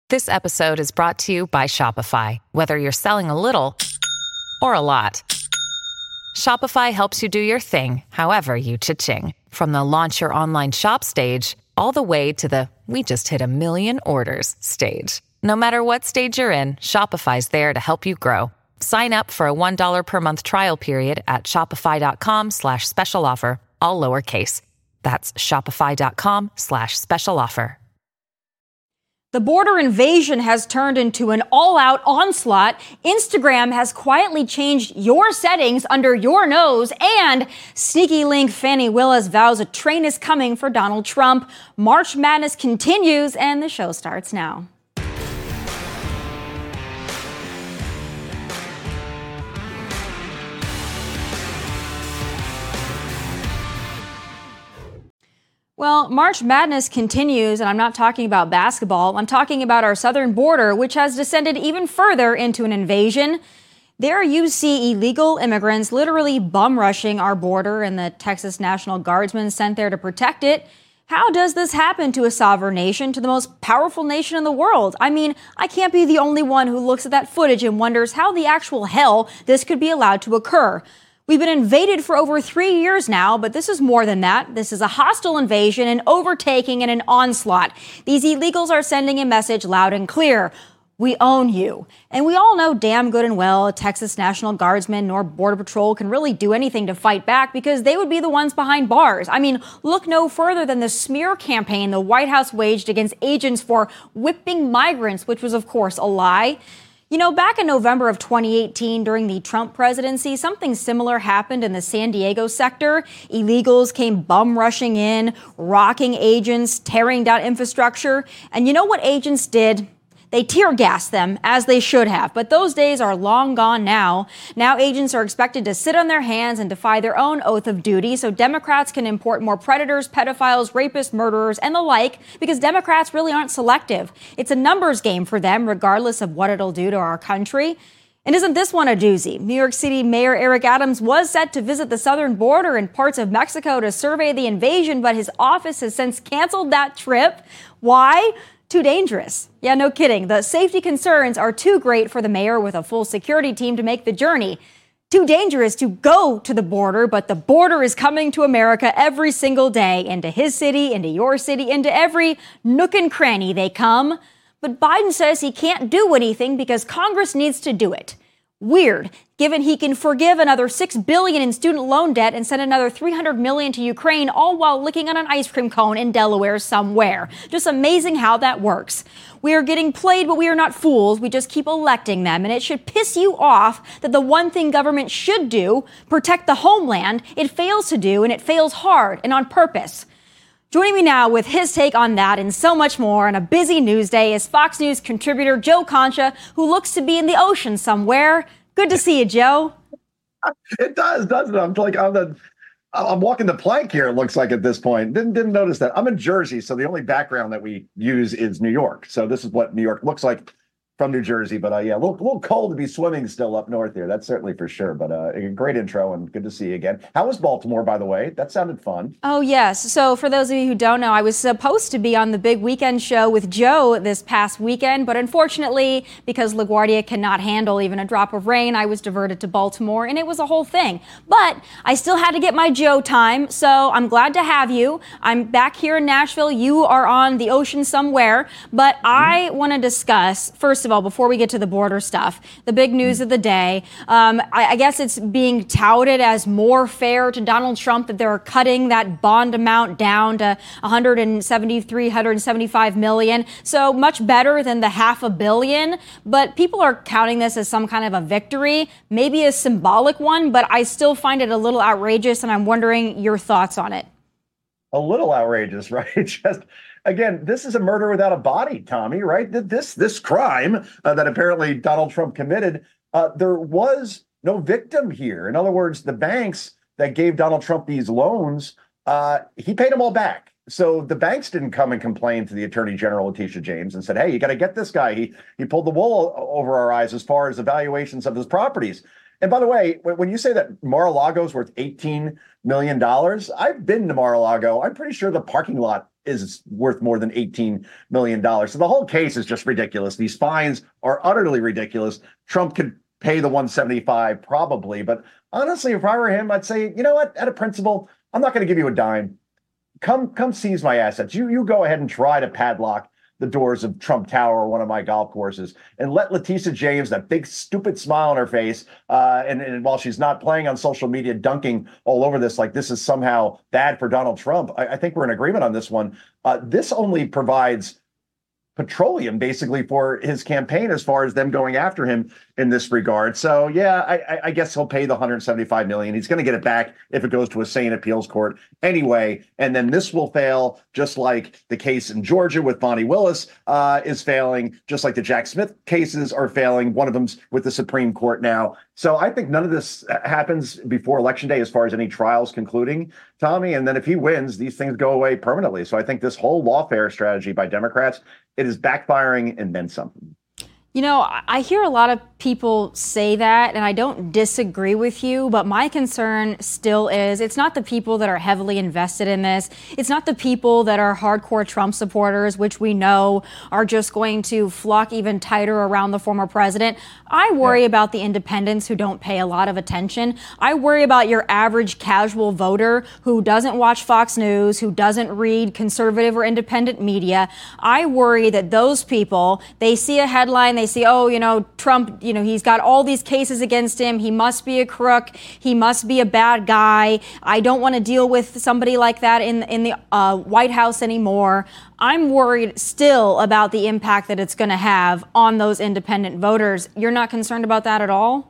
This episode is brought to you by Shopify. Whether you're selling a little or a lot, Shopify helps you do your thing, however you cha-ching. From the launch your online shop stage, all the way to the we just hit 1 million orders stage. No matter what stage you're in, Shopify's there to help you grow. Sign up for a $1 per month trial period at shopify.com/special offer, all lowercase. That's shopify.com/special offer. The border invasion has turned into an all-out onslaught. Instagram has quietly changed your settings under your nose, and sneaky link Fani Willis vows a train is coming for Donald Trump. March Madness continues, and the show starts now. Well, March Madness continues, and I'm not talking about basketball. I'm talking about our southern border, which has descended even further into an invasion. There you see illegal immigrants literally bum rushing our border, and the Texas National Guardsmen sent there to protect it. How does this happen to a sovereign nation, to the most powerful nation in the world? I mean, I can't be the only one who looks at that footage and wonders how the actual hell this could be allowed to occur. We've been invaded for over 3 years now, but this is more than that. This is a hostile invasion, an overtaking, and an onslaught. These illegals are sending a message loud and clear. We own you. And we all know damn good and well Texas National Guardsmen nor Border Patrol can really do anything to fight back because they would be the ones behind bars. I mean, look no further than the smear campaign the White House waged against agents for whipping migrants, which was, of course, a lie. You know, back in November of 2018, during the Trump presidency, something similar happened in the San Diego sector. Illegals came bum rushing in, rocking agents, tearing down infrastructure. And you know what agents did? They tear gassed them, as they should have. But those days are long gone now. Now agents are expected to sit on their hands and defy their own oath of duty so Democrats can import more predators, pedophiles, rapists, murderers, and the like, because Democrats really aren't selective. It's a numbers game for them, regardless of what it'll do to our country. And isn't this one a doozy? New York City Mayor Eric Adams was set to visit the southern border and parts of Mexico to survey the invasion, but his office has since canceled that trip. Why? Too dangerous. Yeah, no kidding. The safety concerns are too great for the mayor with a full security team to make the journey. Too dangerous to go to the border, but the border is coming to America every single day, into his city, into your city, into every nook and cranny they come. But Biden says he can't do anything because Congress needs to do it. Weird, given he can forgive another $6 billion in student loan debt and send another $300 million to Ukraine, all while licking on an ice cream cone in Delaware somewhere. Just amazing how that works. We are getting played, but we are not fools. We just keep electing them. And it should piss you off that the one thing government should do, protect the homeland, it fails to do, and it fails hard and on purpose. Joining me now with his take on that and so much more on a busy news day is Fox News contributor Joe Concha, who looks to be in the ocean somewhere. Good to see you, Joe. It does, doesn't it? I'm walking the plank here, it looks like at this point. Didn't notice that. I'm in Jersey, so the only background that we use is New York. So this is what New York looks like from New Jersey. But yeah, a little cold to be swimming still up north here. That's certainly for sure. But a great intro and good to see you again. How was Baltimore, by the way? That sounded fun. Oh, yes. So for those of you who don't know, I was supposed to be on the big weekend show with Joe this past weekend. But unfortunately, because LaGuardia cannot handle even a drop of rain, I was diverted to Baltimore and it was a whole thing. But I still had to get my Joe time. So I'm glad to have you. I'm back here in Nashville. You are on the ocean somewhere. But I want to discuss, first of all, before we get to the border stuff, the big news of the day. I guess it's being touted as more fair to Donald Trump that they're cutting that bond amount down to 175 million. So much better than the $500 million. But people are counting this as some kind of a victory, maybe a symbolic one, but I still find it a little outrageous, and I'm wondering your thoughts on it. A little outrageous, right? Just again, this is a murder without a body, Tommy, right? This crime that apparently Donald Trump committed, there was no victim here. In other words, the banks that gave Donald Trump these loans, he paid them all back. So the banks didn't come and complain to the Attorney General, Letitia James, and said, hey, you got to get this guy. He pulled the wool over our eyes as far as evaluations of his properties. And by the way, when you say that Mar-a-Lago is worth $18 million, I've been to Mar-a-Lago. I'm pretty sure the parking lot is worth more than $18 million. So the whole case is just ridiculous. These fines are utterly ridiculous. Trump could pay the 175 probably, but honestly, if I were him, I'd say, you know what, at a principle, I'm not going to give you a dime. Come seize my assets. You go ahead and try to padlock the doors of Trump Tower or one of my golf courses, and let Letitia James, that big stupid smile on her face, and while she's not playing on social media, dunking all over this like this is somehow bad for Donald Trump. I think we're in agreement on this one. This only provides petroleum basically for his campaign as far as them going after him in this regard. So yeah, I guess he'll pay the 175 million. He's going to get it back if it goes to a sane appeals court anyway. And then this will fail, just like the case in Georgia with Bonnie Willis is failing, just like the Jack Smith cases are failing. One of them's with the Supreme Court now. So I think none of this happens before Election Day as far as any trials concluding, Tommy. And then if he wins, these things go away permanently. So I think this whole lawfare strategy by Democrats, it is backfiring and then something. You know, I hear a lot of people say that, and I don't disagree with you, but my concern still is it's not the people that are heavily invested in this. It's not the people that are hardcore Trump supporters, which we know are just going to flock even tighter around the former president. I worry about the independents who don't pay a lot of attention. I worry about your average casual voter who doesn't watch Fox News, who doesn't read conservative or independent media. I worry that those people, they see a headline, they see, oh, you know, Trump, you know, he's got all these cases against him. He must be a crook. He must be a bad guy. I don't want to deal with somebody like that in the White House anymore. I'm worried still about the impact that it's going to have on those independent voters. You're not concerned about that at all?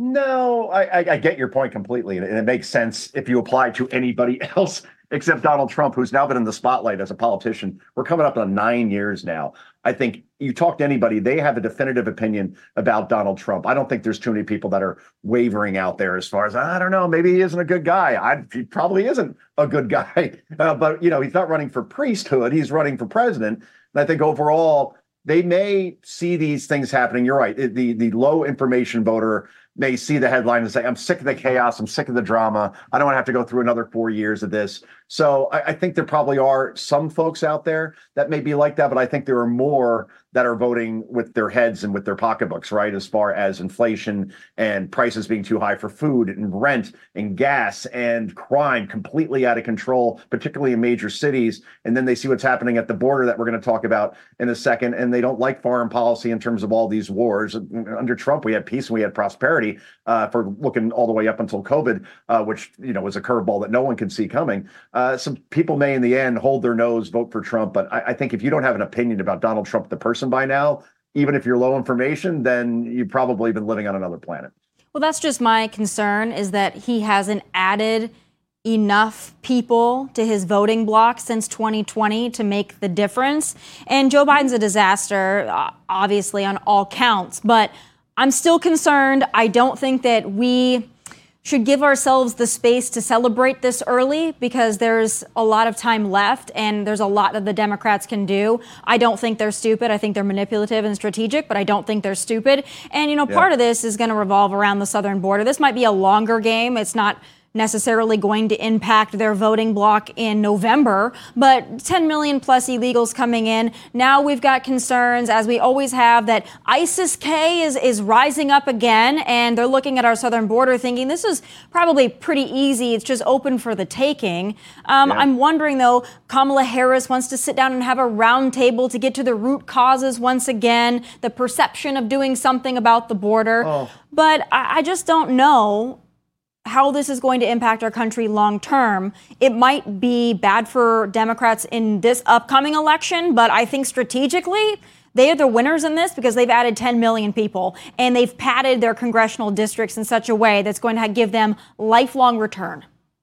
No, I get your point completely. And it makes sense if you apply to anybody else except Donald Trump, who's now been in the spotlight as a politician. We're coming up on 9 years now. I think you talk to anybody, they have a definitive opinion about Donald Trump. I don't think there's too many people that are wavering out there as far as, I don't know, maybe he isn't a good guy. He probably isn't a good guy. But, you know, he's not running for priesthood. He's running for president. And I think overall, they may see these things happening. You're right. The low information voter may see the headline and say, I'm sick of the chaos. I'm sick of the drama. I don't want to have to go through another 4 years of this. So I think there probably are some folks out there that may be like that, but I think there are more that are voting with their heads and with their pocketbooks, right? As far as inflation and prices being too high for food and rent and gas and crime completely out of control, particularly in major cities. And then they see what's happening at the border that we're going to talk about in a second. And they don't like foreign policy in terms of all these wars. Under Trump, we had peace and we had prosperity for looking all the way up until COVID, which, you know, was a curveball that no one could see coming. Some people may in the end hold their nose, vote for Trump. But I think if you don't have an opinion about Donald Trump, the person by now, even if you're low information, then you've probably been living on another planet. Well, that's just my concern, is that he hasn't added enough people to his voting bloc since 2020 to make the difference. And Joe Biden's a disaster, obviously, on all counts. But I'm still concerned. I don't think that we should give ourselves the space to celebrate this early, because there's a lot of time left and there's a lot that the Democrats can do. I don't think they're stupid. I think they're manipulative and strategic, but I don't think they're stupid. And, you know, part of this is going to revolve around the southern border. This might be a longer game. It's not necessarily going to impact their voting bloc in November, but 10 million plus illegals coming in. Now we've got concerns, as we always have, that ISIS-K is rising up again, and they're looking at our southern border thinking this is probably pretty easy. It's just open for the taking. I'm wondering, though, Kamala Harris wants to sit down and have a round table to get to the root causes once again, the perception of doing something about the border. But I just don't know how this is going to impact our country long term. It might be bad for Democrats in this upcoming election, but I think strategically, they are the winners in this because they've added 10 million people and they've padded their congressional districts in such a way that's going to give them lifelong return.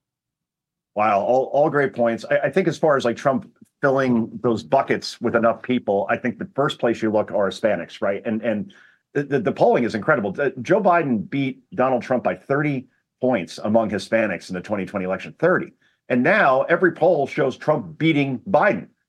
Wow, all great points. I think as far as like Trump filling those buckets with enough people, I think the first place you look are Hispanics, right? And the polling is incredible. Joe Biden beat Donald Trump by 30 points among Hispanics in the 2020 election, 30. And now every poll shows Trump beating Biden.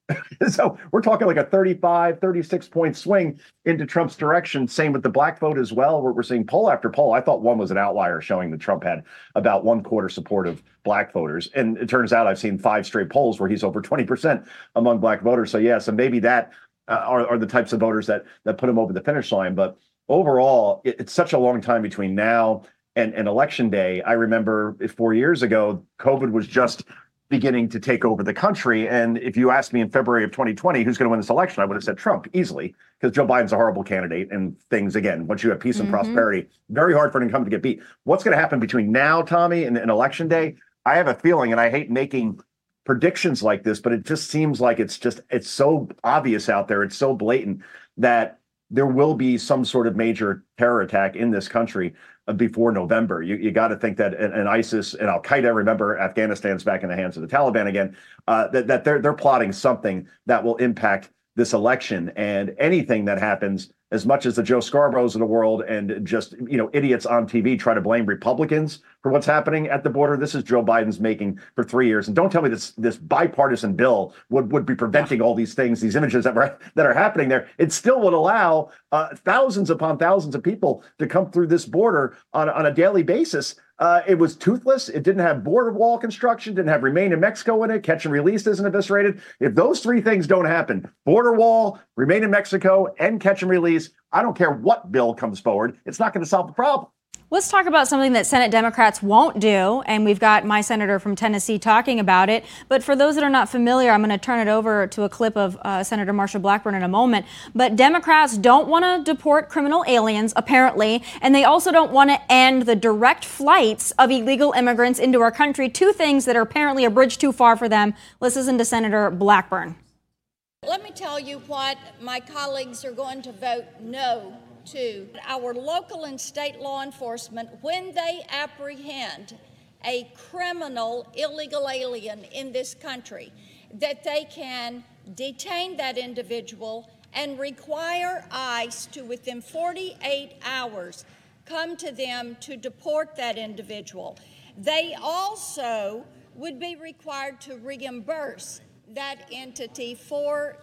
So we're talking like a 35, 36-point swing into Trump's direction. Same with the black vote as well. We're seeing poll after poll. I thought one was an outlier showing that Trump had about 1/4 support of black voters. And it turns out I've seen 5 straight polls where he's over 20% among black voters. So, yeah, so maybe that are the types of voters that put him over the finish line. But overall, it's such a long time between now and election day. I remember 4 years ago, COVID was just beginning to take over the country. And if you asked me in February of 2020, who's going to win this election, I would have said Trump easily, because Joe Biden's a horrible candidate. And things, again, once you have peace and prosperity, very hard for an incumbent to get beat. What's going to happen between now, Tommy, and election day? I have a feeling, and I hate making predictions like this, but it just seems like it's so obvious out there. It's so blatant that there will be some sort of major terror attack in this country before November. You got to think that an ISIS and Al Qaeda, remember, Afghanistan's back in the hands of the Taliban again, that they're plotting something that will impact this election. And anything that happens, as much as the Joe Scarboroughs of the world and just, idiots on TV try to blame Republicans for what's happening at the border, this is Joe Biden's making for 3 years. And don't tell me this bipartisan bill would be preventing all these things, these images that are happening there. It still would allow thousands upon thousands of people to come through this border on a daily basis. It was toothless. It didn't have border wall construction, didn't have remain in Mexico in it. Catch and release isn't eviscerated. If those 3 things don't happen, border wall, remain in Mexico, and catch and release, I don't care what bill comes forward, it's not going to solve the problem. Let's talk about something that Senate Democrats won't do, and we've got my senator from Tennessee talking about it. But for those that are not familiar, I'm going to turn it over to a clip of Senator Marsha Blackburn in a moment. But Democrats don't want to deport criminal aliens, apparently, and they also don't want to end the direct flights of illegal immigrants into our country, 2 things that are apparently a bridge too far for them. Let's listen to Senator Blackburn. Let me tell you what my colleagues are going to vote no to. Our local and state law enforcement, when they apprehend a criminal illegal alien in this country, that they can detain that individual and require ICE to, within 48 hours, come to them to deport that individual. They also would be required to reimburse that entity for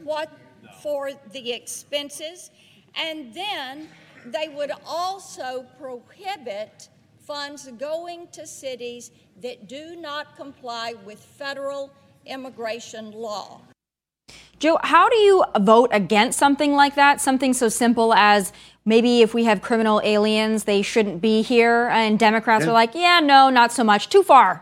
the expenses. And then they would also prohibit funds going to cities that do not comply with federal immigration law. Joe, how do you vote against something like that? Something so simple as maybe if we have criminal aliens, they shouldn't be here. And Democrats are like, yeah, no, not so much. Too far.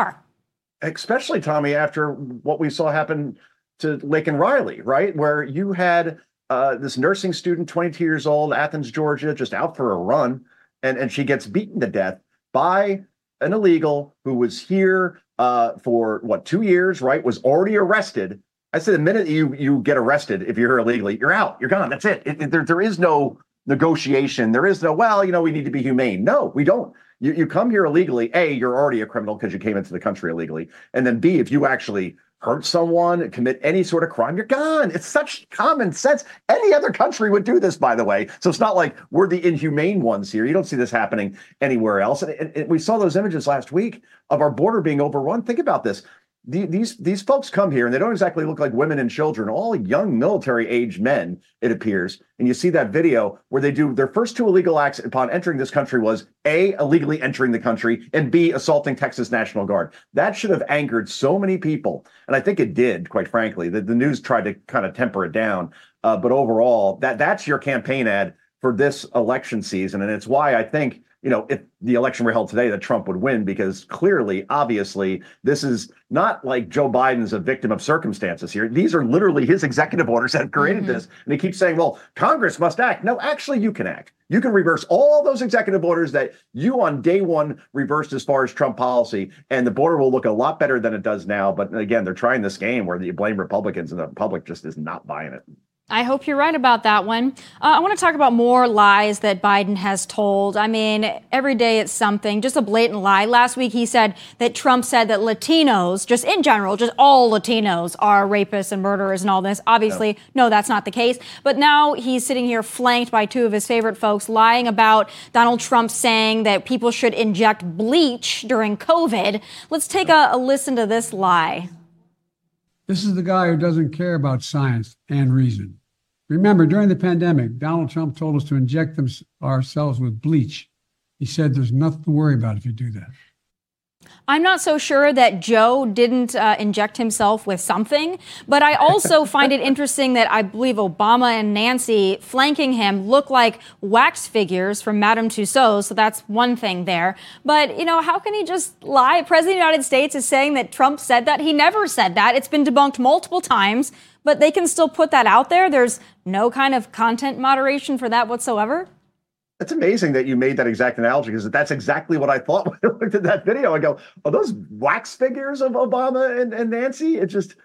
Especially, Tommy, after what we saw happen to Laken Riley, right? Where you had this nursing student, 22 years old, Athens, Georgia, just out for a run, and she gets beaten to death by an illegal who was here for 2 years, right? Was already arrested. I said the minute you get arrested, if you're here illegally, you're out, you're gone. That's it. There is no negotiation. There is no, we need to be humane. No, we don't. You come here illegally. A, you're already a criminal because you came into the country illegally. And then B, if you actually hurt someone, commit any sort of crime, you're gone. It's such common sense. Any other country would do this, by the way. So it's not like we're the inhumane ones here. You don't see this happening anywhere else. And we saw those images last week of our border being overrun. Think about this. These folks come here and they don't exactly look like women and children, all young military-aged men, it appears. And you see that video where they do their first 2 illegal acts upon entering this country was A, illegally entering the country, and B, assaulting Texas National Guard. That should have angered so many people. And I think it did, quite frankly. The news tried to kind of temper it down. But overall, that's your campaign ad for this election season. And it's why I think, if the election were held today, that Trump would win, because clearly, obviously, this is not like Joe Biden's a victim of circumstances here. These are literally his executive orders that have created this. And he keeps saying, well, Congress must act. No, actually, you can act. You can reverse all those executive orders that you on day one reversed as far as Trump policy, and the border will look a lot better than it does now. But again, they're trying this game where you blame Republicans and the public just is not buying it. I hope you're right about that one. I want to talk about more lies that Biden has told. I mean, every day it's something, just a blatant lie. Last week he said that Trump said that Latinos, just in general, just all Latinos are rapists and murderers and all this. Obviously, no, that's not the case. But now he's sitting here flanked by 2 of his favorite folks lying about Donald Trump saying that people should inject bleach during COVID. Let's take a listen to this lie. This is the guy who doesn't care about science and reason. Remember, during the pandemic, Donald Trump told us to inject ourselves with bleach. He said there's nothing to worry about if you do that. I'm not so sure that Joe didn't inject himself with something, but I also find it interesting that I believe Obama and Nancy flanking him look like wax figures from Madame Tussauds, so that's one thing there. But, you know, how can he just lie? President of the United States is saying that Trump said that. He never said that. It's been debunked multiple times, but they can still put that out there. There's no kind of content moderation for that whatsoever. It's amazing that you made that exact analogy, because that's exactly what I thought when I looked at that video. I go, are those wax figures of Obama and Nancy?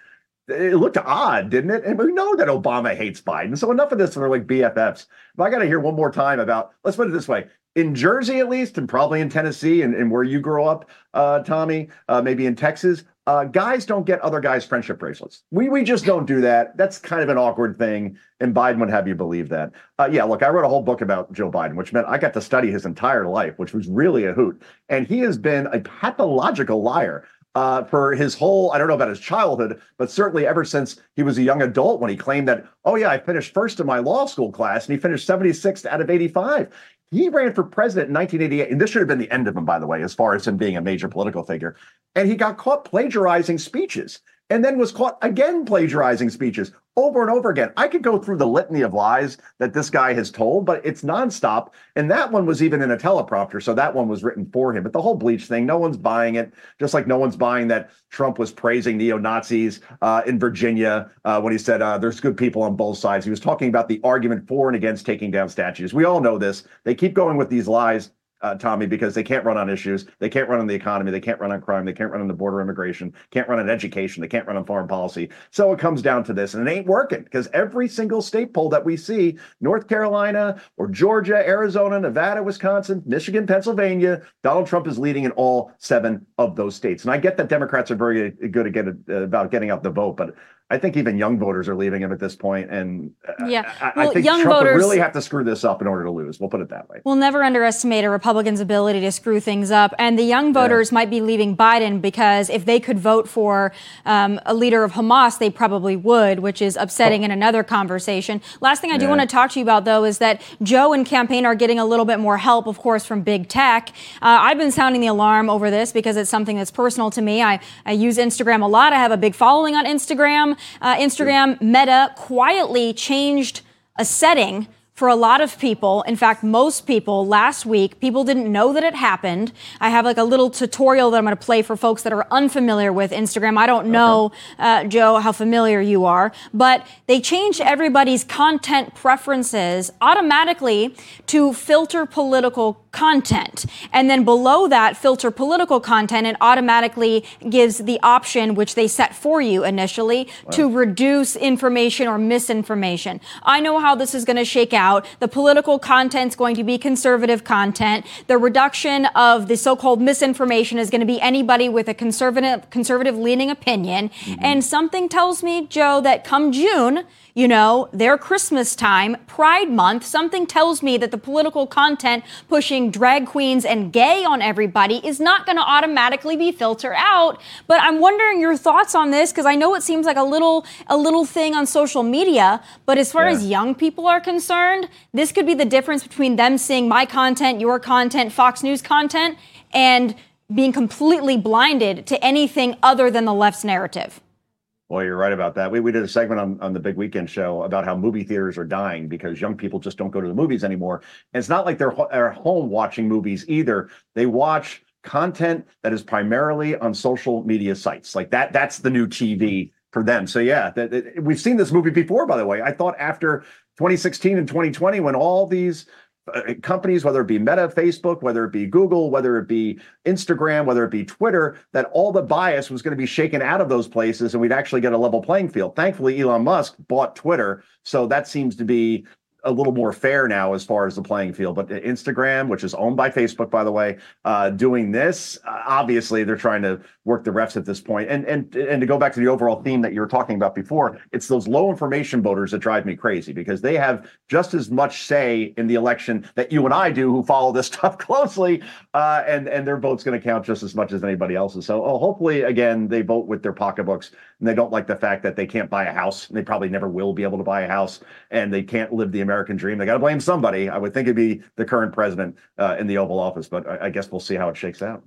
It looked odd, didn't it? And we know that Obama hates Biden. So enough of this for like BFFs. But I got to hear one more time about, let's put it this way. In Jersey, at least, and probably in Tennessee and where you grew up, Tommy, maybe in Texas, guys don't get other guys' friendship bracelets. We just don't do that. That's kind of an awkward thing. And Biden would have you believe that. Yeah, look, I wrote a whole book about Joe Biden, which meant I got to study his entire life, which was really a hoot. And he has been a pathological liar for his whole, I don't know about his childhood, but certainly ever since he was a young adult, when he claimed that, oh yeah, I finished first in my law school class, and he finished 76th out of 85. He ran for president in 1988, and this should have been the end of him, by the way, as far as him being a major political figure. And he got caught plagiarizing speeches, and then was caught again plagiarizing speeches over and over again. I could go through the litany of lies that this guy has told, but it's nonstop. And that one was even in a teleprompter, so that one was written for him. But the whole bleach thing, no one's buying it, just like no one's buying that Trump was praising neo-Nazis in Virginia when he said there's good people on both sides. He was talking about the argument for and against taking down statues. We all know this. They keep going with these lies, Tommy, because they can't run on issues. They can't run on the economy. They can't run on crime. They can't run on the border immigration. Can't run on education. They can't run on foreign policy. So it comes down to this, and it ain't working, because every single state poll that we see, North Carolina or Georgia, Arizona, Nevada, Wisconsin, Michigan, Pennsylvania, Donald Trump is leading in all 7 of those states. And I get that Democrats are very good about getting out the vote, but I think even young voters are leaving him at this point, and I think young Trump voters would really have to screw this up in order to lose. We'll put it that way. We'll never underestimate a Republican's ability to screw things up, and the young voters might be leaving Biden because if they could vote for a leader of Hamas, they probably would, which is upsetting in another conversation. Last thing I do want to talk to you about, though, is that Joe and campaign are getting a little bit more help, of course, from big tech. I've been sounding the alarm over this because it's something that's personal to me. I use Instagram a lot. I have a big following on Instagram. Instagram Meta quietly changed a setting for a lot of people. In fact, most people last week, people didn't know that it happened. I have like a little tutorial that I'm going to play for folks that are unfamiliar with Instagram. I don't know, Joe, how familiar you are, but they changed everybody's content preferences automatically to filter political content. And then below that, filter political content, and automatically gives the option, which they set for you initially, to reduce information or misinformation. I know how this is going to shake out. The political content's going to be conservative content. The reduction of the so-called misinformation is going to be anybody with a conservative leaning opinion. And something tells me, Joe, that come June, you know, their Christmas time, Pride Month, something tells me that the political content pushing drag queens and gay on everybody is not going to automatically be filtered out. But I'm wondering your thoughts on this, because I know it seems like a little thing on social media, but as far as young people are concerned, this could be the difference between them seeing my content, your content, Fox News content, and being completely blinded to anything other than the left's narrative. Well, you're right about that. We did a segment on the Big Weekend show about how movie theaters are dying because young people just don't go to the movies anymore. And it's not like they're home watching movies either. They watch content that is primarily on social media sites. Like that's the new TV for them. So yeah, we've seen this movie before, by the way. I thought after 2016 and 2020, when all these companies, whether it be Meta, Facebook, whether it be Google, whether it be Instagram, whether it be Twitter, that all the bias was going to be shaken out of those places and we'd actually get a level playing field. Thankfully, Elon Musk bought Twitter. So that seems to be a little more fair now as far as the playing field. But Instagram, which is owned by Facebook, by the way, doing this, obviously they're trying to work the refs at this point. And to go back to the overall theme that you were talking about before, it's those low information voters that drive me crazy because they have just as much say in the election that you and I do who follow this stuff closely, and their vote's going to count just as much as anybody else's. So hopefully, again, they vote with their pocketbooks and they don't like the fact that they can't buy a house. And they probably never will be able to buy a house, and they can't live the American dream. They got to blame somebody. I would think it'd be the current president in the Oval Office, but I guess we'll see how it shakes out.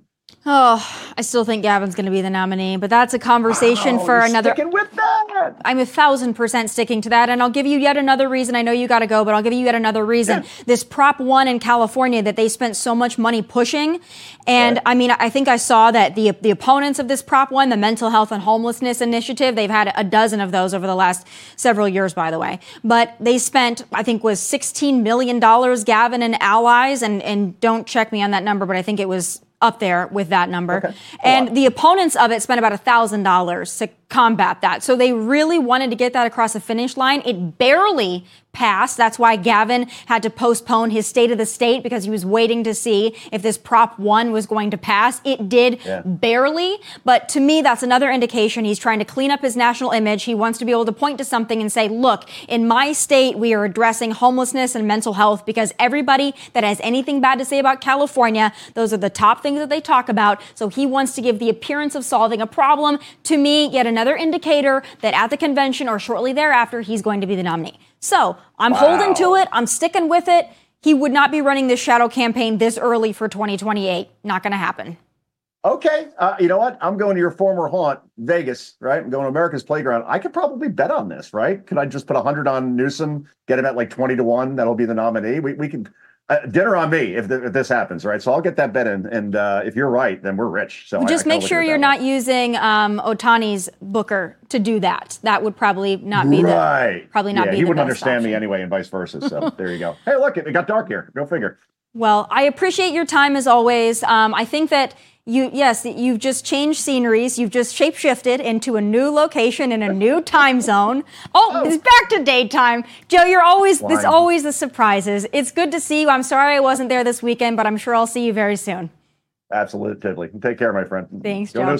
Oh, I still think Gavin's going to be the nominee, but that's a conversation for another. Sticking with that. I'm 1,000% sticking to that, and I'll give you yet another reason. I know you got to go, but I'll give you yet another reason. Yeah. This Prop 1 in California that they spent so much money pushing, and right. I mean, I think I saw that the opponents of this Prop 1, the Mental Health and Homelessness Initiative, they've had a dozen of those over the last several years, by the way. But they spent, I think, was $16 million, Gavin and allies, and don't check me on that number, but I think it was up there with that number. Okay. And the opponents of it spent about $1,000 to combat that. So they really wanted to get that across the finish line. It barely passed. That's why Gavin had to postpone his State of the State because he was waiting to see if this Prop 1 was going to pass. It did barely. But to me, that's another indication he's trying to clean up his national image. He wants to be able to point to something and say, look, in my state, we are addressing homelessness and mental health because everybody that has anything bad to say about California, those are the top things that they talk about. So he wants to give the appearance of solving a problem. To me, yet another indicator that at the convention or shortly thereafter, he's going to be the nominee. So I'm holding to it. I'm sticking with it. He would not be running this shadow campaign this early for 2028. Not going to happen. Okay. You know what? I'm going to your former haunt, Vegas, right? I'm going to America's Playground. I could probably bet on this, right? Could I just put 100 on Newsom, get him at like 20-1? That'll be the nominee. We can dinner on me if this happens, right? So I'll get that bet in. And if you're right, then we're rich. So just make sure you're not using Otani's booker to do that. That would probably not be right. Probably not be the best he wouldn't understand option. me anyway, and vice versa. So there you go. Hey, look, it got dark here. Go figure. Well, I appreciate your time as always. I think that you've just changed sceneries. You've just shapeshifted into a new location in a new time zone. It's back to daytime. Joe, you're always the surprises. It's good to see you. I'm sorry I wasn't there this weekend, but I'm sure I'll see you very soon. Absolutely. Take care, my friend. Thanks, Joe.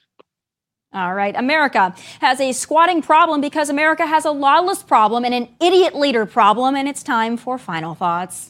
All right. America has a squatting problem because America has a lawless problem and an idiot leader problem, and it's time for Final Thoughts.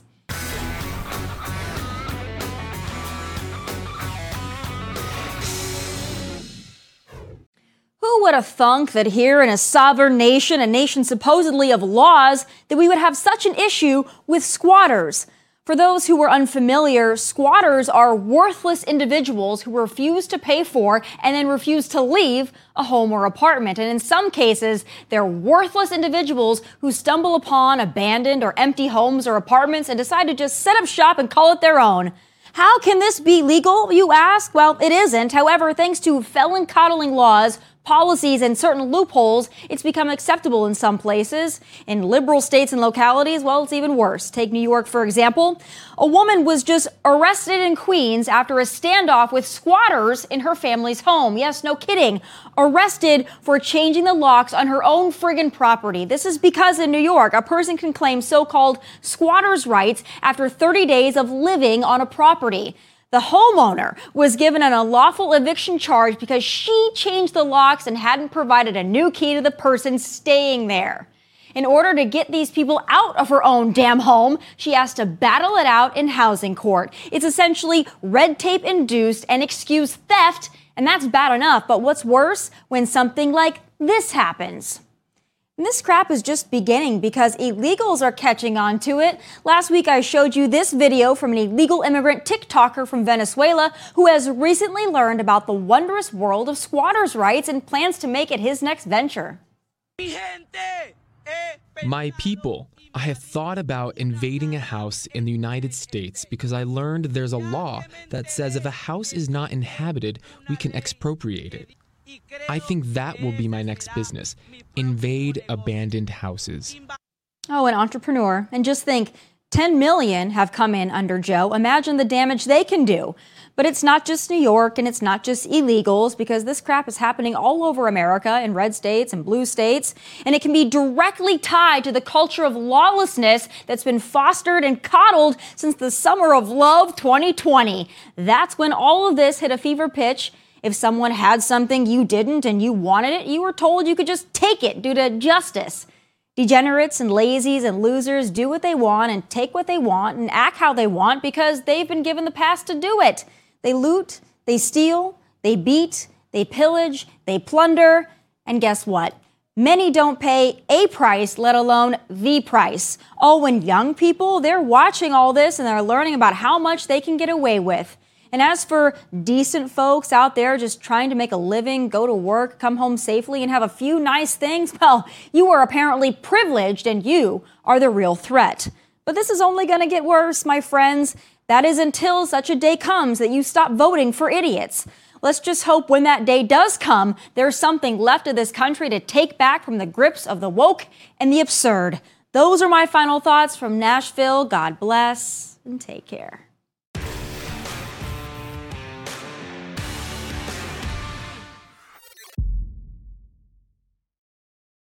Who would have thunk that here in a sovereign nation, a nation supposedly of laws, that we would have such an issue with squatters? For those who are unfamiliar, squatters are worthless individuals who refuse to pay for and then refuse to leave a home or apartment. And in some cases, they're worthless individuals who stumble upon abandoned or empty homes or apartments and decide to just set up shop and call it their own. How can this be legal, you ask? Well, it isn't. However, thanks to felon coddling laws, policies, and certain loopholes, it's become acceptable in some places. In liberal states and localities, well, it's even worse. Take New York, for example. A woman was just arrested in Queens after a standoff with squatters in her family's home. Yes, no kidding. Arrested for changing the locks on her own friggin' property. This is because in New York, a person can claim so-called squatters' rights after 30 days of living on a property. The homeowner was given an unlawful eviction charge because she changed the locks and hadn't provided a new key to the person staying there. In order to get these people out of her own damn home, she has to battle it out in housing court. It's essentially red tape induced and excused theft, and that's bad enough. But what's worse, when something like this happens. And this crap is just beginning because illegals are catching on to it. Last week, I showed you this video from an illegal immigrant TikToker from Venezuela who has recently learned about the wondrous world of squatters' rights and plans to make it his next venture. My people, I have thought about invading a house in the United States because I learned there's a law that says if a house is not inhabited, we can expropriate it. I think that will be my next business. Invade abandoned houses. Oh, an entrepreneur. And just think, 10 million have come in under Joe. Imagine the damage they can do. But it's not just New York and it's not just illegals, because this crap is happening all over America in red states and blue states. And it can be directly tied to the culture of lawlessness that's been fostered and coddled since the summer of love 2020. That's when all of this hit a fever pitch. If someone had something you didn't and you wanted it, you were told you could just take it due to justice. Degenerates and lazies and losers do what they want and take what they want and act how they want because they've been given the pass to do it. They loot, they steal, they beat, they pillage, they plunder, and guess what? Many don't pay a price, let alone the price. Oh, when young people, they're watching all this and they're learning about how much they can get away with. And as for decent folks out there just trying to make a living, go to work, come home safely, and have a few nice things, well, you are apparently privileged and you are the real threat. But this is only going to get worse, my friends. That is until such a day comes that you stop voting for idiots. Let's just hope when that day does come, there's something left of this country to take back from the grips of the woke and the absurd. Those are my final thoughts from Nashville. God bless and take care.